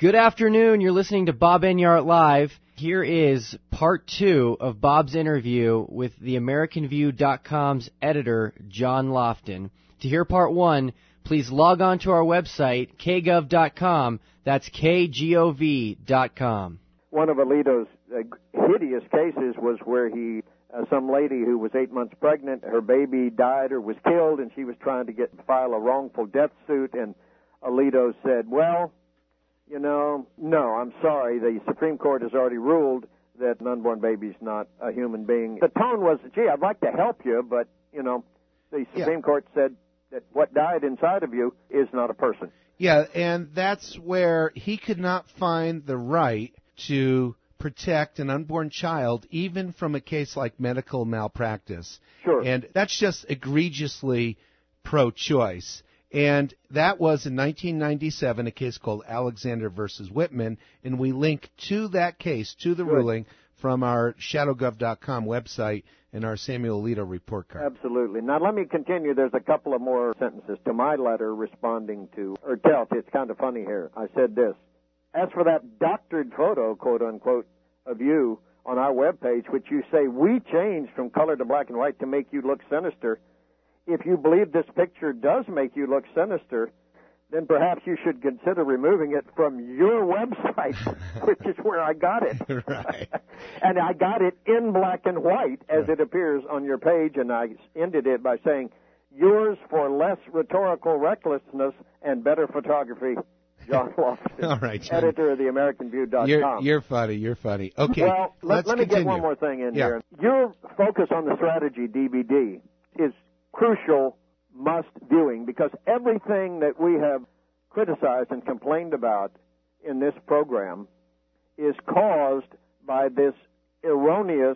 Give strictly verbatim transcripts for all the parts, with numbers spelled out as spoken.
Good afternoon. You're listening to Bob Enyart Live. Here is part two of Bob's interview with the American View dot com's editor, John Lofton. To hear part one, please log on to our website, k gov dot com. That's K G O V dot com. One of Alito's uh, hideous cases was where he, uh, some lady who was eight months pregnant, her baby died or was killed, and she was trying to get file a wrongful death suit, and Alito said, well, you know, no, I'm sorry. The Supreme Court has already ruled that an unborn baby's not a human being. The tone was, gee, I'd like to help you, but, you know, the Supreme yeah. Court said that what died inside of you is not a person. Yeah, and that's where he could not find the right to protect an unborn child, even from a case like medical malpractice. Sure. And that's just egregiously pro-choice. And that was in nineteen ninety-seven, a case called Alexander versus Whitman, and we link to that case, to the Good. ruling, from our shadow gov dot com website and our Samuel Alito report card. Absolutely. Now, let me continue. There's a couple of more sentences to my letter responding to Ertelt. It's kind of funny here. I said this. As for that doctored photo, quote-unquote, of you on our webpage, which you say we changed from color to black and white to make you look sinister, if you believe this picture does make you look sinister, then perhaps you should consider removing it from your website, which is where I got it. Right. And I got it in black and white as right. it appears on your page, and I ended it by saying, yours for less rhetorical recklessness and better photography, John Lofton, All right, John. editor of the American View dot com. You're, you're funny, you're funny. Okay, well, let's let, let me continue. get one more thing in yeah. here. Your focus on the strategy D V D is crucial must viewing, because everything that we have criticized and complained about in this program is caused by this erroneous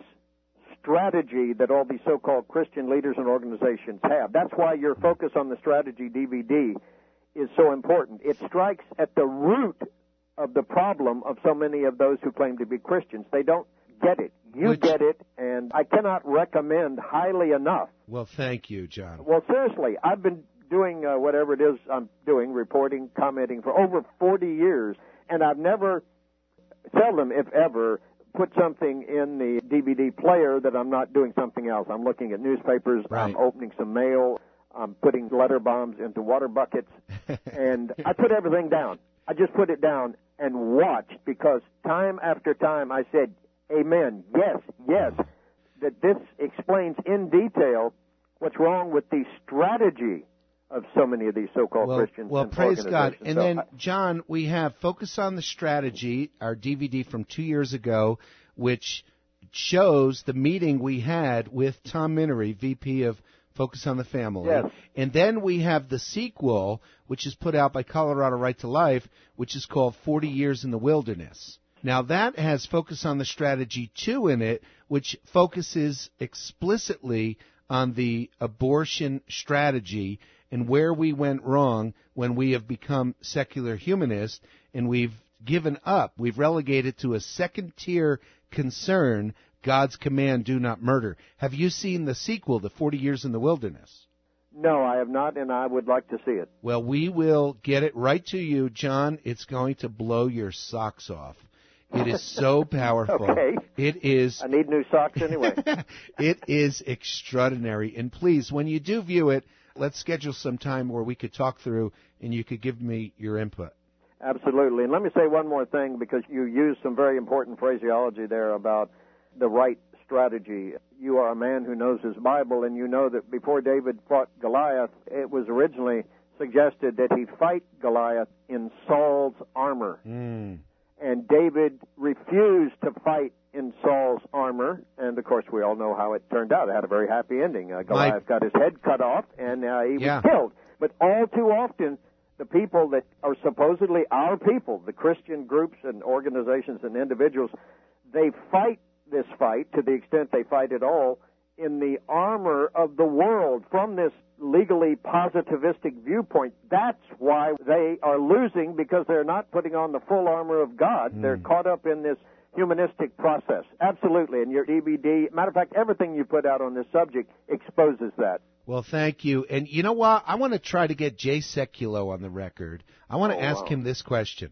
strategy that all these so-called Christian leaders and organizations have. That's why your focus on the strategy D V D is so important. It strikes at the root of the problem of so many of those who claim to be Christians. They don't get it. You Which, get it, and I cannot recommend highly enough. Well, thank you, John. Well, seriously, I've been doing uh, whatever it is I'm doing, reporting, commenting, for over forty years, and I've never, seldom, if ever, put something in the D V D player that I'm not doing something else. I'm looking at newspapers, right. I'm opening some mail, I'm putting letter bombs into water buckets, and I put everything down. I just put it down and watched, because time after time I said, amen, yes, yes, that this explains in detail what's wrong with the strategy of so many of these so-called well, Christians. Well, and praise God. And so then, I, John, we have Focus on the Strategy, our D V D from two years ago, which shows the meeting we had with Tom Minery, V P of Focus on the Family. Yes. And then we have the sequel, which is put out by Colorado Right to Life, which is called forty years in the Wilderness. Now, that has Focus on the Strategy two in it, which focuses explicitly on the abortion strategy and where we went wrong when we have become secular humanists and we've given up. We've relegated to a second-tier concern, God's command, do not murder. Have you seen the sequel, The forty years in the Wilderness? No, I have not, and I would like to see it. Well, we will get it right to you, John. It's going to blow your socks off. It is so powerful. Okay. It is. I need new socks anyway. It is extraordinary. And please, when you do view it, let's schedule some time where we could talk through and you could give me your input. Absolutely. And let me say one more thing, because you used some very important phraseology there about the right strategy. You are a man who knows his Bible, and you know that before David fought Goliath, it was originally suggested that he fight Goliath in Saul's armor. Mm. And David refused to fight in Saul's armor, and of course we all know how it turned out. It had a very happy ending. Uh, Goliath My... got his head cut off, and uh, he yeah. was killed. But all too often, the people that are supposedly our people, the Christian groups and organizations and individuals, they fight this fight, to the extent they fight at all, in the armor of the world from this legally positivistic viewpoint. That's why they are losing, because they're not putting on the full armor of God. Mm. They're caught up in this humanistic process. Absolutely. And your D V D, matter of fact, everything you put out on this subject exposes that. Well, thank you. And you know what? I want to try to get Jay Sekulow on the record. I want to oh, ask wow. him this question.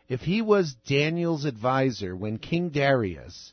if he was Daniel's advisor when King Darius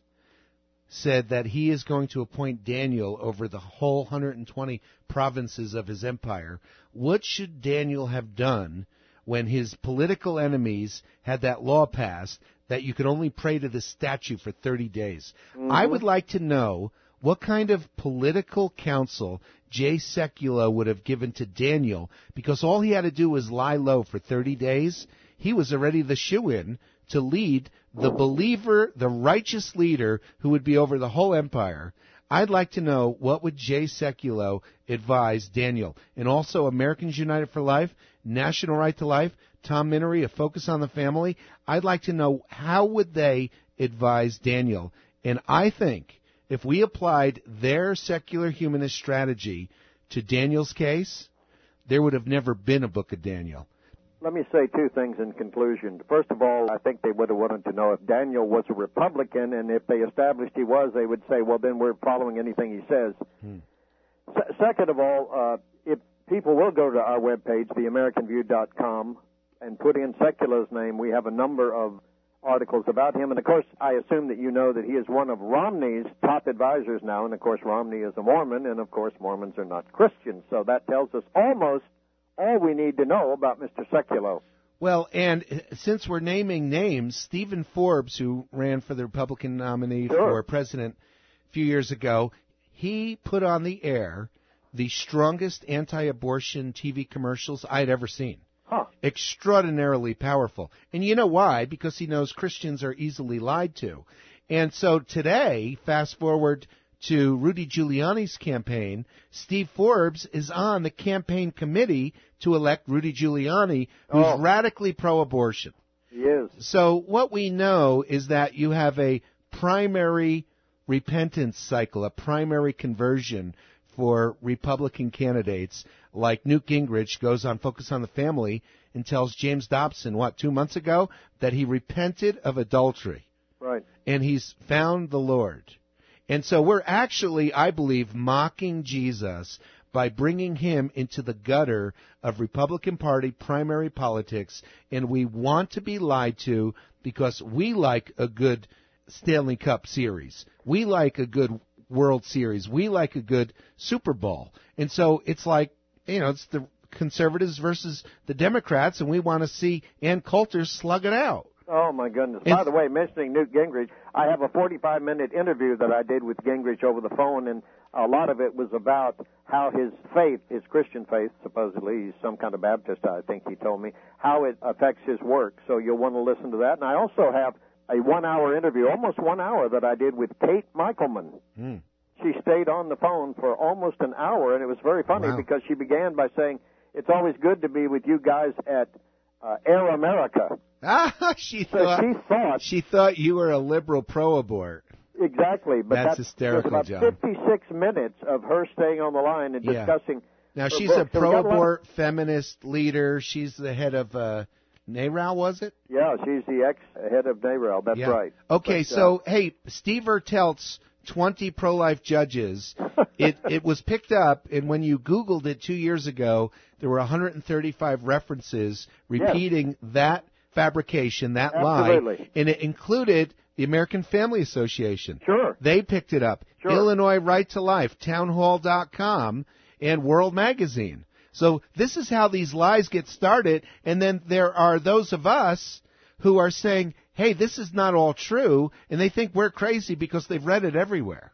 said that he is going to appoint Daniel over the whole one hundred twenty provinces of his empire, what should Daniel have done when his political enemies had that law passed that you could only pray to the statue for thirty days? Mm-hmm. I would like to know what kind of political counsel Jay Sekulow would have given to Daniel, because all he had to do was lie low for thirty days. He was already the shoo-in to lead the believer, the righteous leader who would be over the whole empire. I'd like to know, what would Jay Sekulow advise Daniel? And also Americans United for Life, National Right to Life, Tom Minery, A Focus on the Family. I'd like to know, how would they advise Daniel? And I think if we applied their secular humanist strategy to Daniel's case, there would have never been a book of Daniel. Let me say two things in conclusion. First of all, I think they would have wanted to know if Daniel was a Republican, and if they established he was, they would say, well, then we're following anything he says. Hmm. Se- second of all, uh, if people will go to our webpage, the american view dot com, and put in Sekulow's name, we have a number of articles about him. And, of course, I assume that you know that he is one of Romney's top advisors now. And, of course, Romney is a Mormon, and, of course, Mormons are not Christians. So that tells us almost all we need to know about Mister Sekulow. Well, and since we're naming names, Stephen Forbes, who ran for the Republican nominee sure. for president a few years ago, he put on the air the strongest anti-abortion T V commercials I'd ever seen. Huh. Extraordinarily powerful. And you know why? Because he knows Christians are easily lied to. And so today, fast forward to Rudy Giuliani's campaign, Steve Forbes is on the campaign committee to elect Rudy Giuliani, who's oh. radically pro-abortion. He is. So what we know is that you have a primary repentance cycle, a primary conversion for Republican candidates, like Newt Gingrich goes on Focus on the Family and tells James Dobson, what, two months ago, that he repented of adultery. Right. And he's found the Lord. And so we're actually, I believe, mocking Jesus by bringing him into the gutter of Republican Party primary politics, and we want to be lied to because we like a good Stanley Cup series. We like a good World Series. We like a good Super Bowl. And so it's like, you know, it's the conservatives versus the Democrats, and we want to see Ann Coulter slug it out. Oh, my goodness. And by the way, mentioning Newt Gingrich, I have a forty-five minute interview that I did with Gingrich over the phone, and a lot of it was about how his faith, his Christian faith, supposedly, he's some kind of Baptist, I think he told me, how it affects his work. So you'll want to listen to that. And I also have a one-hour interview, almost one hour, that I did with Kate Michelman. Mm. She stayed on the phone for almost an hour, and it was very funny Wow. because she began by saying, it's always good to be with you guys at uh, Air America. Ah, she so thought she thought she thought you were a liberal pro-abort. Exactly, but that's, that's hysterical, about John. fifty-six minutes of her staying on the line and yeah. discussing. Now her she's book. a So pro-abort of, feminist leader. She's the head of uh, NARAL, was it? Yeah, she's the ex-head of NARAL. That's yeah. right. Okay, but, so uh, hey, Steve Ertelt's twenty pro-life judges. it it was picked up, and when you Googled it two years ago, there were one hundred thirty-five references repeating yes. that fabrication, that Absolutely. lie, and it included the American Family Association. Sure. They picked it up. Sure. Illinois Right to Life, townhall dot com, and World Magazine. So this is how these lies get started, and then there are those of us who are saying, hey, this is not all true, and they think we're crazy because they've read it everywhere.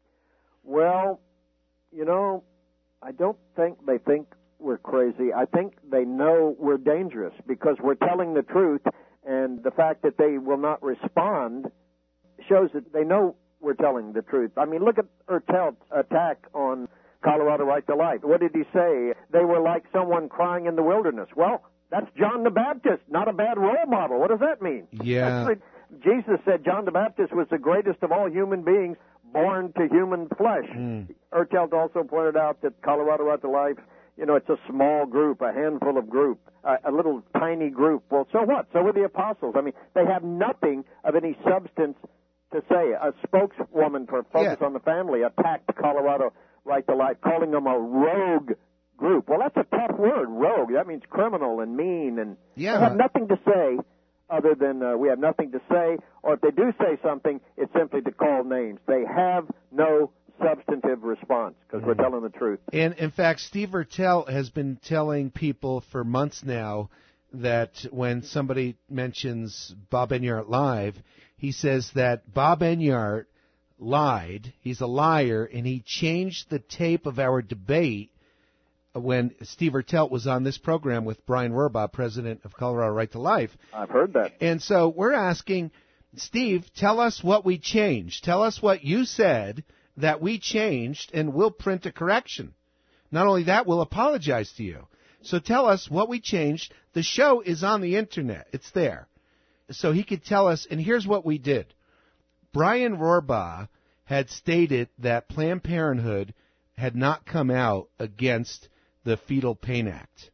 Well, you know, I don't think they think we're crazy. I think they know we're dangerous because we're telling the truth, and the fact that they will not respond shows that they know we're telling the truth. I mean, look at Ertelt's attack on Colorado Right to Life. What did he say? They were like someone crying in the wilderness. Well, that's John the Baptist, not a bad role model. What does that mean? Yeah. That's, Jesus said John the Baptist was the greatest of all human beings born to human flesh. Mm. Ertelt also pointed out that Colorado Right to Life, you know, it's a small group, a handful of group, uh, a little tiny group. Well, so what? So were the apostles. I mean, they have nothing of any substance to say. A spokeswoman for Focus yeah. on the Family attacked Colorado Right to Life, calling them a rogue group. Well, that's a tough word, rogue. That means criminal and mean, and yeah. they have nothing to say other than uh, we have nothing to say, or if they do say something, it's simply to call names. They have no substantive response because we're telling the truth. And, in fact, Steve Urtel has been telling people for months now that when somebody mentions Bob Enyart Live, he says that Bob Enyart lied, he's a liar, and he changed the tape of our debate when Steve Urtel was on this program with Brian Rohrbaugh, president of Colorado Right to Life. I've heard that. And so we're asking, Steve, tell us what we changed. Tell us what you said that we changed, and we'll print a correction. Not only that, we'll apologize to you. So tell us what we changed. The show is on the Internet. It's there. So he could tell us, and here's what we did. Brian Rohrbaugh had stated that Planned Parenthood had not come out against the Fetal Pain Act,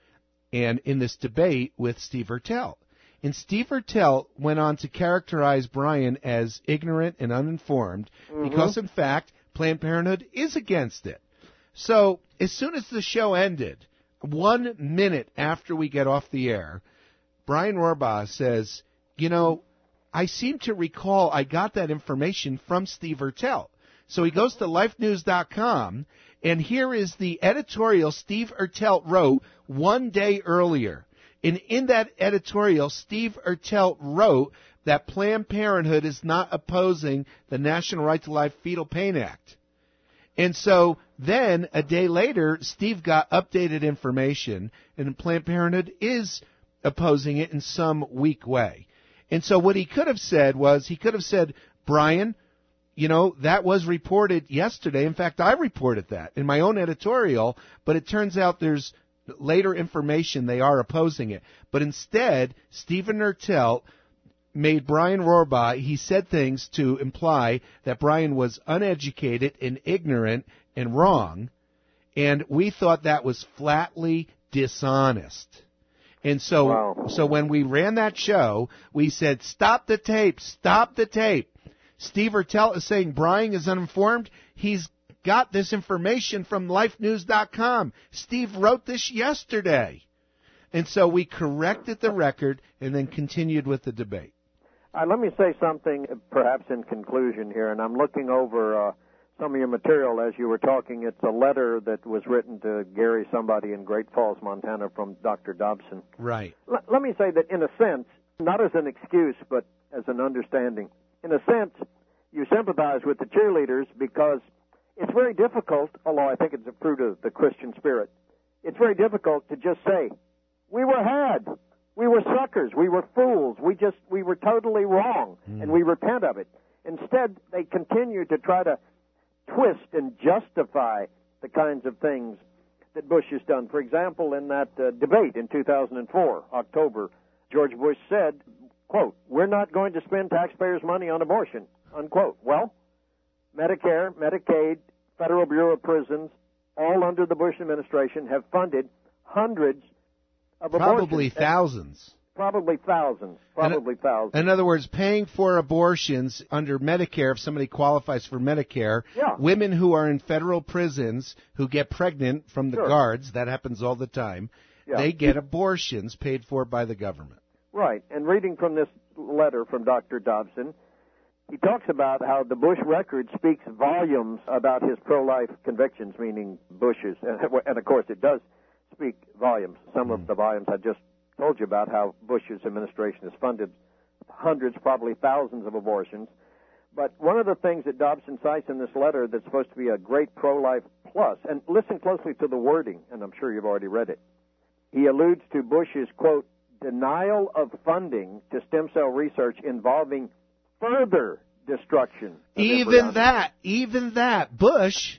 and in this debate with Steve Urtel. And Steve Urtel went on to characterize Brian as ignorant and uninformed mm-hmm. because, in fact, Planned Parenthood is against it. So as soon as the show ended, one minute after we get off the air, Brian Rohrbaugh says, you know, I seem to recall I got that information from Steve Urtel. So he goes to life news dot com, and here is the editorial Steve Urtel wrote one day earlier. And in that editorial, Steve Urtel wrote that Planned Parenthood is not opposing the National Right to Life Fetal Pain Act. And so then, a day later, Steve got updated information, and Planned Parenthood is opposing it in some weak way. And so what he could have said was, he could have said, Brian, you know, that was reported yesterday. In fact, I reported that in my own editorial, but it turns out there's later information they are opposing it. But instead, Stephen Urtel made Brian Rohrbaugh, he said things to imply that Brian was uneducated and ignorant and wrong, and we thought that was flatly dishonest. And so, wow. so when we ran that show, we said, stop the tape, stop the tape. Steve Urtel is saying Brian is uninformed. He's got this information from life news dot com. Steve wrote this yesterday. And so we corrected the record and then continued with the debate. Uh, let me say something, perhaps in conclusion here, and I'm looking over uh, some of your material as you were talking. It's a letter that was written to Gary somebody in Great Falls, Montana, from Doctor Dobson. Right. L- let me say that in a sense, not as an excuse, but as an understanding, in a sense, you sympathize with the cheerleaders because it's very difficult, although I think it's a fruit of the Christian spirit, it's very difficult to just say, we were had. We were suckers. We were fools. We just, we were totally wrong, mm. and we repent of it. Instead, they continue to try to twist and justify the kinds of things that Bush has done. For example, in that uh, debate in two thousand four, October, George Bush said, quote, we're not going to spend taxpayers' money on abortion, unquote. Well, Medicare, Medicaid, Federal Bureau of Prisons, all under the Bush administration, have funded hundreds of Probably abortions. thousands. Probably thousands. Probably in, thousands. In other words, paying for abortions under Medicare, if somebody qualifies for Medicare, yeah. women who are in federal prisons who get pregnant from the sure. guards, that happens all the time, yeah. they get abortions paid for by the government. Right. And reading from this letter from Doctor Dobson, he talks about how the Bush record speaks volumes about his pro-life convictions, meaning Bush's. And, and of course, it does speak volumes. Some mm. of the volumes I just told you about how Bush's administration has funded hundreds, probably thousands of abortions. But one of the things that Dobson cites in this letter that's supposed to be a great pro-life plus, and listen closely to the wording, and I'm sure you've already read it. He alludes to Bush's, quote, denial of funding to stem cell research involving further destruction. Even embryonic. that, even that, Bush,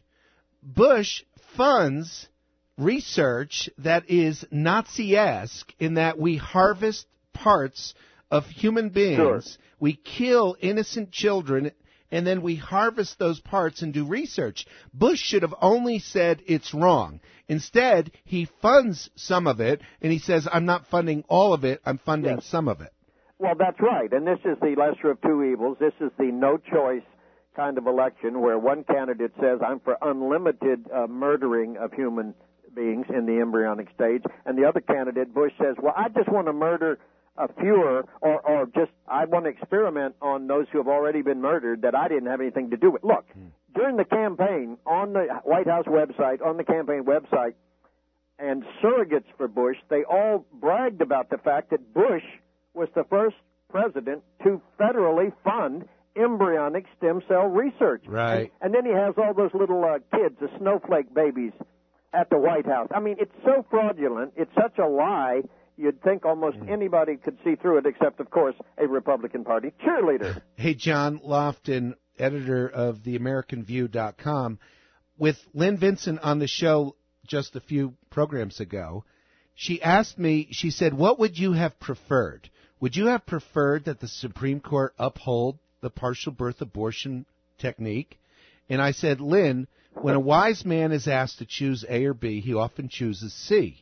Bush funds research that is Nazi-esque in that we harvest parts of human beings, sure. we kill innocent children, and then we harvest those parts and do research. Bush should have only said it's wrong. Instead, he funds some of it, and he says, I'm not funding all of it, I'm funding yes. some of it. Well, that's right, and this is the lesser of two evils. This is the no-choice kind of election where one candidate says, I'm for unlimited uh, murdering of human beings in the embryonic stage, and the other candidate, Bush, says, well, I just want to murder uh, fewer, or, or just I want to experiment on those who have already been murdered that I didn't have anything to do with. Look, hmm. during the campaign, on the White House website, on the campaign website, and surrogates for Bush, they all bragged about the fact that Bush was the first president to federally fund embryonic stem cell research. Right. And, and then he has all those little uh, kids, the snowflake babies, at the White House. I mean, it's so fraudulent. It's such a lie. You'd think almost mm. anybody could see through it, except, of course, a Republican Party cheerleader. Hey, John Lofton, editor of the American View dot com, with Lynn Vincent on the show just a few programs ago, she asked me, she said, what would you have preferred? Would you have preferred that the Supreme Court uphold the partial birth abortion technique? And I said, Lynn, when a wise man is asked to choose A or B, he often chooses C.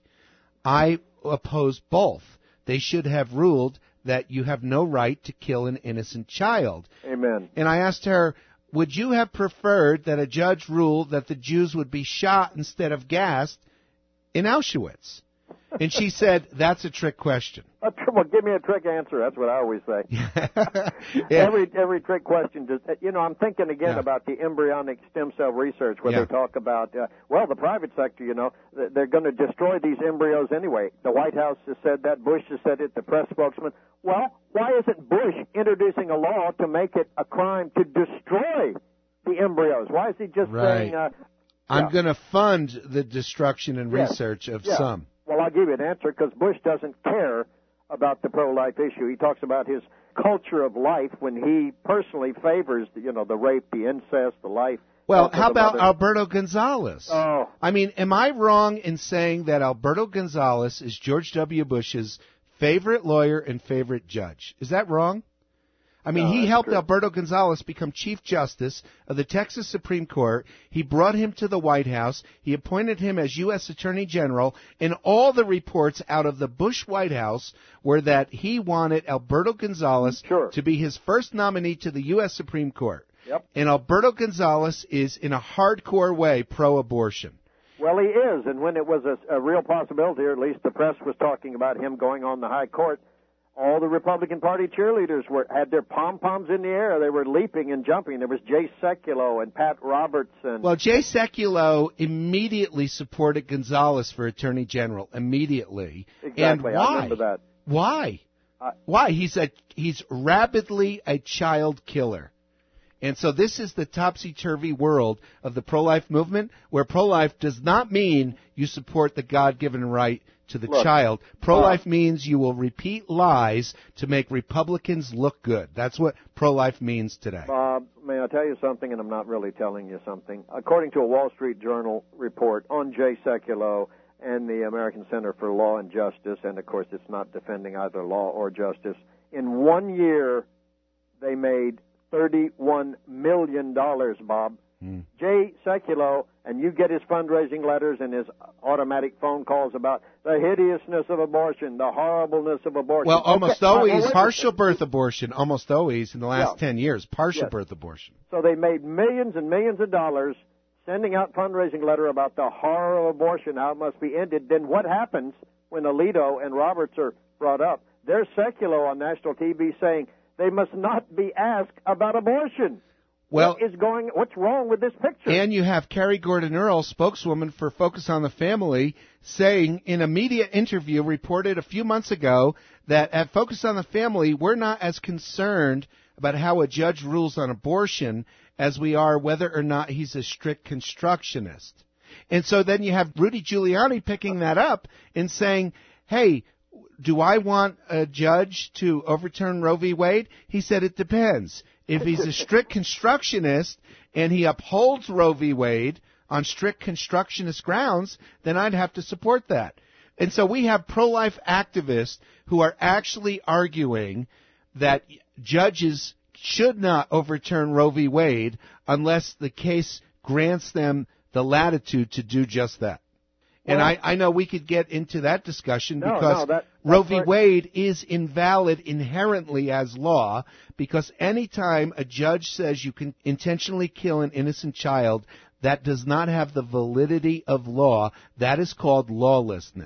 I oppose both. They should have ruled that you have no right to kill an innocent child. Amen. And I asked her, would you have preferred that a judge ruled that the Jews would be shot instead of gassed in Auschwitz? And she said, that's a trick question. A tr- well, give me a trick answer. That's what I always say. yeah. Every every trick question, just, you know, I'm thinking again yeah. about the embryonic stem cell research where yeah. they talk about, uh, well, the private sector, you know, they're going to destroy these embryos anyway. The White House has said that. Bush has said it. The press spokesman. Well, why isn't Bush introducing a law to make it a crime to destroy the embryos? Why is he just right. saying, uh, I'm yeah. going to fund the destruction and yes. research of yeah. some? Well, I'll give you an answer because Bush doesn't care about the pro-life issue. He talks about his culture of life when he personally favors, you know, the rape, the incest, the life. Well, how about mother. Alberto Gonzales? Oh. I mean, am I wrong in saying that Alberto Gonzales is George W. Bush's favorite lawyer and favorite judge? Is that wrong? I mean, no, he helped true. Alberto Gonzales become Chief Justice of the Texas Supreme Court. He brought him to the White House. He appointed him as U S Attorney General. And all the reports out of the Bush White House were that he wanted Alberto Gonzales sure. to be his first nominee to the U S Supreme Court. Yep. And Alberto Gonzales is, in a hardcore way, pro-abortion. Well, he is. And when it was a, a real possibility, or at least the press was talking about him going on the high court, all the Republican Party cheerleaders were had their pom-poms in the air. They were leaping and jumping. There was Jay Sekulow and Pat Robertson. Well, Jay Sekulow immediately supported Gonzales for Attorney General. Immediately. Exactly. And why? I remember that. Why? Uh, why? He's a he's rabidly a child killer. And so this is the topsy-turvy world of the pro-life movement, where pro-life does not mean you support the God-given right to the Look, child. Pro-life uh, means you will repeat lies to make Republicans look good. That's what pro-life means today. Bob, may I tell you something, and I'm not really telling you something. According to a Wall Street Journal report on Jay Sekulow and the American Center for Law and Justice, and of course it's not defending either law or justice, in one year they made thirty-one million dollars, Bob. Mm. Jay Sekulow, and you get his fundraising letters and his automatic phone calls about the hideousness of abortion, the horribleness of abortion. Well, almost okay. always uh, partial birth abortion, almost always in the last yeah. ten years, partial yes. birth abortion. So they made millions and millions of dollars sending out fundraising letter about the horror of abortion, how it must be ended. Then what happens when Alito and Roberts are brought up? There's Sekulow on national T V saying they must not be asked about abortion. Well, what is going? What's wrong with this picture? And you have Carrie Gordon Earl, spokeswoman for Focus on the Family, saying in a media interview reported a few months ago that at Focus on the Family, we're not as concerned about how a judge rules on abortion as we are whether or not he's a strict constructionist. And so then you have Rudy Giuliani picking that up and saying, hey, do I want a judge to overturn Roe v. Wade? He said it depends. If he's a strict constructionist and he upholds Roe v. Wade on strict constructionist grounds, then I'd have to support that. And so we have pro-life activists who are actually arguing that judges should not overturn Roe v. Wade unless the case grants them the latitude to do just that. And well, I, I know we could get into that discussion no, because no, that, Roe v. Wade is invalid inherently as law, because any time a judge says you can intentionally kill an innocent child, that does not have the validity of law. That is called lawlessness.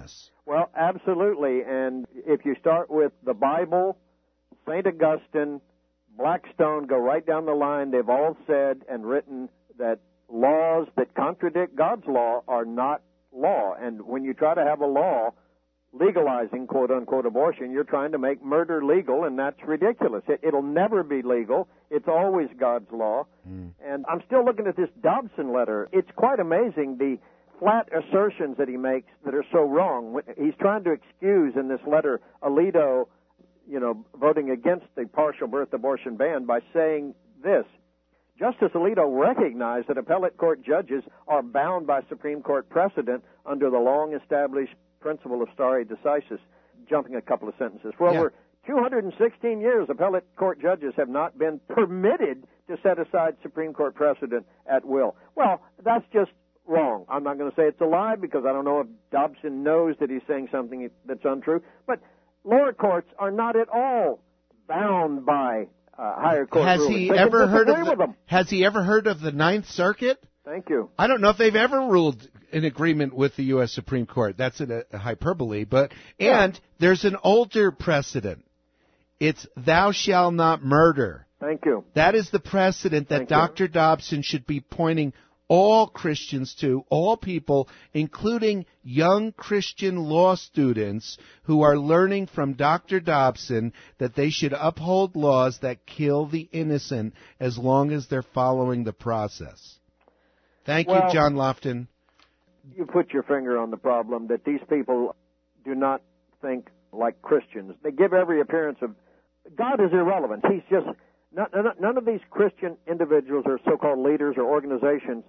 Well, absolutely. And if you start with the Bible, Saint Augustine, Blackstone, go right down the line, they've all said and written that laws that contradict God's law are not law. And when you try to have a law legalizing, quote-unquote, abortion, you're trying to make murder legal, and that's ridiculous. It, it'll never be legal. It's always God's law. Mm. And I'm still looking at this Dobson letter. It's quite amazing, the flat assertions that he makes that are so wrong. He's trying to excuse in this letter Alito, you know, voting against the partial birth abortion ban by saying this: Justice Alito recognized that appellate court judges are bound by Supreme Court precedent under the long-established principle of stare decisis. Jumping a couple of sentences. For yeah. over two hundred sixteen years, appellate court judges have not been permitted to set aside Supreme Court precedent at will. Well, that's just wrong. I'm not going to say it's a lie because I don't know if Dobson knows that he's saying something that's untrue. But lower courts are not at all bound by uh, higher court has rulings. He they ever heard of the, the, Has he ever heard of the Ninth Circuit? Thank you. I don't know if they've ever ruled in agreement with the U S Supreme Court. That's a, a hyperbole. But and yeah. there's an older precedent. It's thou shalt not murder. Thank you. That is the precedent that Thank Doctor You. Dobson should be pointing all Christians to, all people, including young Christian law students who are learning from Doctor Dobson that they should uphold laws that kill the innocent as long as they're following the process. Thank well, you, John Lofton. You put your finger on the problem that these people do not think like Christians. They give every appearance of God is irrelevant. He's just not, none of these Christian individuals or so-called leaders or organizations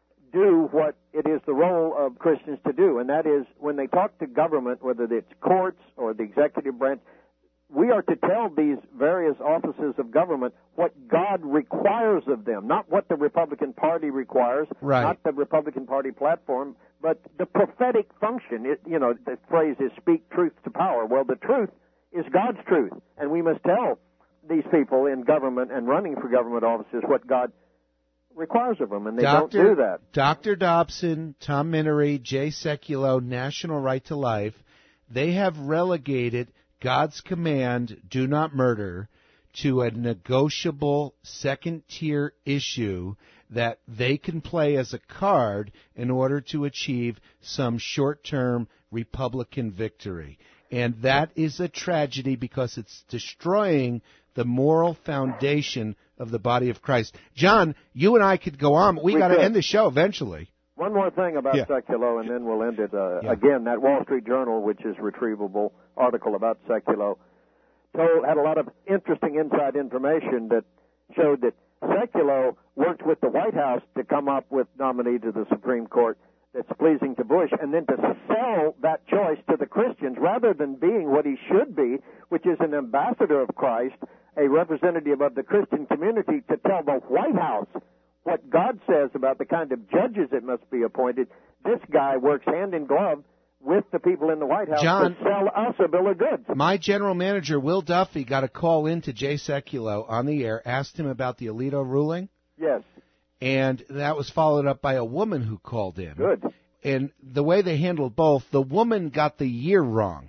do what it is the role of Christians to do, and that is when they talk to government, whether it's courts or the executive branch, we are to tell these various offices of government what God requires of them, not what the Republican Party requires, right. not the Republican Party platform, but the prophetic function. It, you know, the phrase is speak truth to power. Well, the truth is God's truth, and we must tell these people in government and running for government offices what God requires of them, and they Doctor don't do that. Doctor Dobson, Tom Menery, Jay Sekulow, National Right to Life, they have relegated God's command, do not murder, to a negotiable second-tier issue that they can play as a card in order to achieve some short-term Republican victory. And that is a tragedy because it's destroying the moral foundation of the body of Christ. John, you and I could go on, but we, we got to end the show eventually. One more thing about yeah. Sekulow, and then we'll end it. Uh, yeah. Again, that Wall Street Journal, which is retrievable, article about Sekulow, told, had a lot of interesting inside information that showed that Sekulow worked with the White House to come up with nominee to the Supreme Court that's pleasing to Bush, and then to sell that choice to the Christians rather than being what he should be, which is an ambassador of Christ, a representative of the Christian community, to tell the White House what God says about the kind of judges that must be appointed. This guy works hand in glove with the people in the White House John, to sell us a bill of goods. My general manager, Will Duffy, got a call in to Jay Sekulow on the air, asked him about the Alito ruling. Yes. And that was followed up by a woman who called in. Good. And the way they handled both, the woman got the year wrong.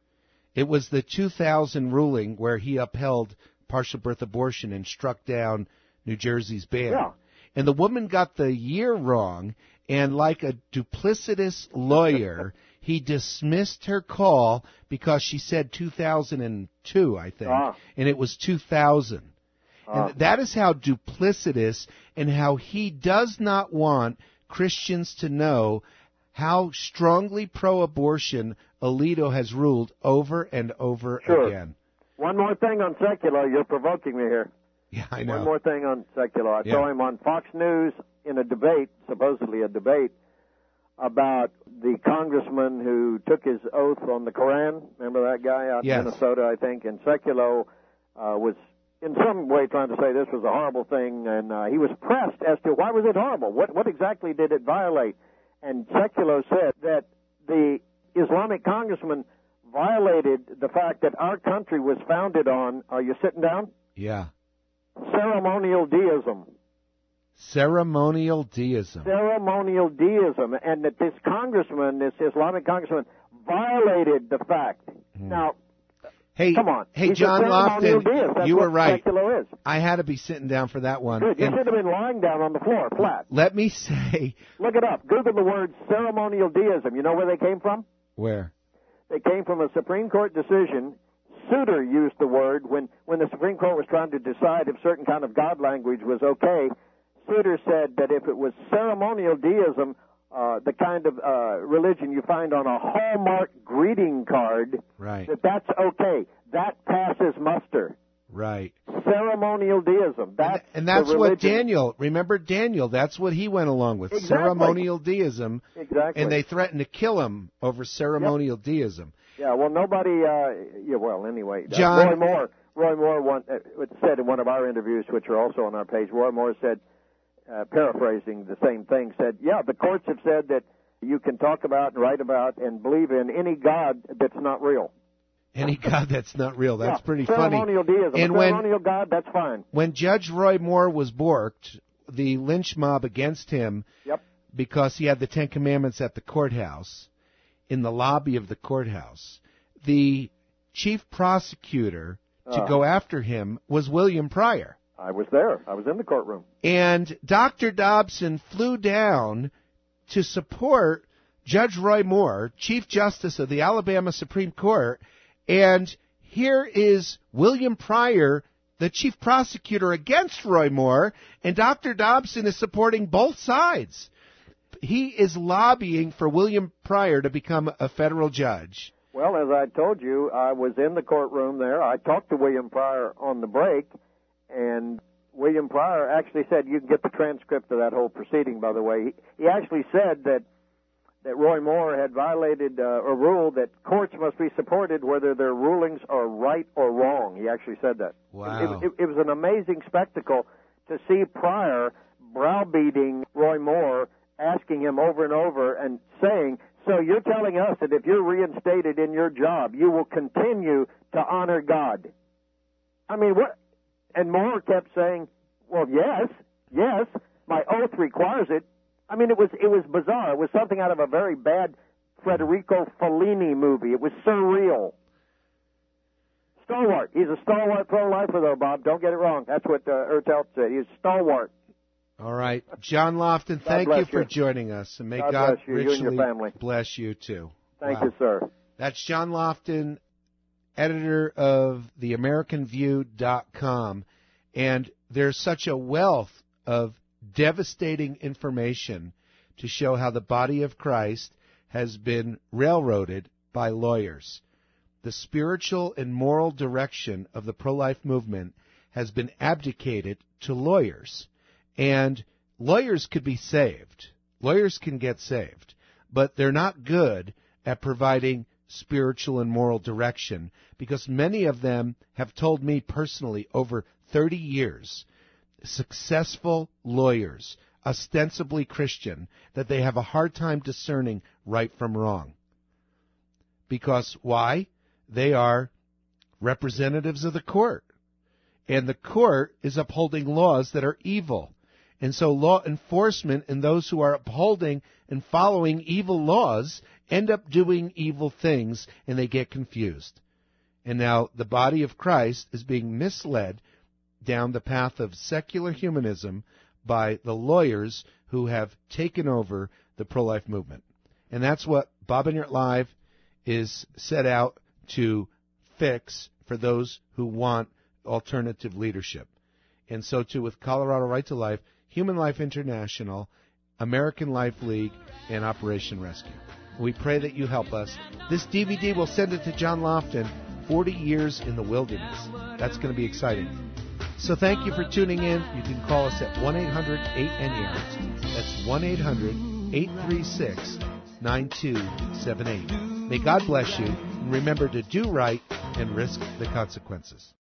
It was the two thousand ruling where he upheld partial birth abortion and struck down New Jersey's ban. Yeah. And the woman got the year wrong, and like a duplicitous lawyer, he dismissed her call because she said two thousand two, I think, ah. and it was two thousand. Ah. And that is how duplicitous and how he does not want Christians to know how strongly pro-abortion Alito has ruled over and over sure. again. One more thing on Sekulow. You're provoking me here. Yeah, I know. One more thing on Sekulow. I yeah. saw him on Fox News in a debate, supposedly a debate, about the congressman who took his oath on the Koran. Remember that guy out yes. in Minnesota, I think? And Sekulow uh, was in some way trying to say this was a horrible thing, and uh, he was pressed as to why was it horrible? What, what exactly did it violate? And Sekulow said that the Islamic congressman violated the fact that our country was founded on, are you sitting down? Yeah. Ceremonial deism. Ceremonial deism. Ceremonial deism. And that this congressman, this Islamic congressman, violated the fact. Hmm. Now, hey, come on. Hey, He's John Lofton, That's you what were right. Secular is. I had to be sitting down for that one. Good. You should have been lying down on the floor, flat. Let me say... Look it up. Google the word ceremonial deism. You know where they came from? Where? They came from a Supreme Court decision. Souter used the word when, when the Supreme Court was trying to decide if certain kind of God language was okay. Souter said that if it was ceremonial deism, uh, the kind of uh, religion you find on a Hallmark greeting card, right. that that's okay. That passes muster. Right. Ceremonial deism. That's and, and that's the what Daniel, remember Daniel, that's what he went along with, exactly. ceremonial deism. Exactly. And they threatened to kill him over ceremonial yep. deism. Yeah, well, nobody, uh, yeah, well, anyway. John, uh, Roy Moore, Roy Moore one, uh, said in one of our interviews, which are also on our page, Roy Moore said, uh, paraphrasing the same thing, said, yeah, the courts have said that you can talk about and write about and believe in any God that's not real. Any God that's not real. That's yeah, pretty ceremonial funny. Deism. And ceremonial when, God, that's fine. When Judge Roy Moore was borked, the lynch mob against him, yep. because he had the Ten Commandments at the courthouse, in the lobby of the courthouse, the chief prosecutor to uh, go after him was William Pryor. I was there. I was in the courtroom. And Doctor Dobson flew down to support Judge Roy Moore, Chief Justice of the Alabama Supreme Court, and here is William Pryor, the chief prosecutor against Roy Moore, and Doctor Dobson is supporting both sides. He is lobbying for William Pryor to become a federal judge. Well, as I told you, I was in the courtroom there. I talked to William Pryor on the break, and William Pryor actually said, you can get the transcript of that whole proceeding, by the way. He, he actually said that that Roy Moore had violated uh, a rule that courts must be supported whether their rulings are right or wrong. He actually said that. Wow. It, it, it was an amazing spectacle to see Pryor browbeating Roy Moore, asking him over and over and saying, so you're telling us that if you're reinstated in your job, you will continue to honor God. I mean, what? And Moore kept saying, well, yes, yes, my oath requires it. I mean, it was it was bizarre. It was something out of a very bad Federico Fellini movie. It was surreal. Stalwart. He's a stalwart pro-lifer, though, Bob. Don't get it wrong. That's what uh, Ertelt said. He's stalwart. All right. John Lofton, thank you for you. joining us. And may God, God bless you. richly you and your family. bless you, too. Thank wow. you, sir. That's John Lofton, editor of the American View dot com. And there's such a wealth of devastating information to show how the body of Christ has been railroaded by lawyers. The spiritual and moral direction of the pro-life movement has been abdicated to lawyers. And lawyers could be saved. Lawyers can get saved. But they're not good at providing spiritual and moral direction, because many of them have told me personally over thirty years, successful lawyers, ostensibly Christian, that they have a hard time discerning right from wrong. Because why? They are representatives of the court. And the court is upholding laws that are evil. And so law enforcement and those who are upholding and following evil laws end up doing evil things, and they get confused. And now the body of Christ is being misled down the path of secular humanism by the lawyers who have taken over the pro-life movement. And that's what Bob Enyart Live is set out to fix for those who want alternative leadership. And so too with Colorado Right to Life, Human Life International, American Life League, and Operation Rescue. We pray that you help us. This D V D, we'll send it to John Lofton, forty years in the Wilderness. That's going to be exciting. So thank you for tuning in. You can call us at one eight hundred eight N Y A R D. That's one eight hundred eight three six nine two seven eight. May God bless you, and remember to do right and risk the consequences.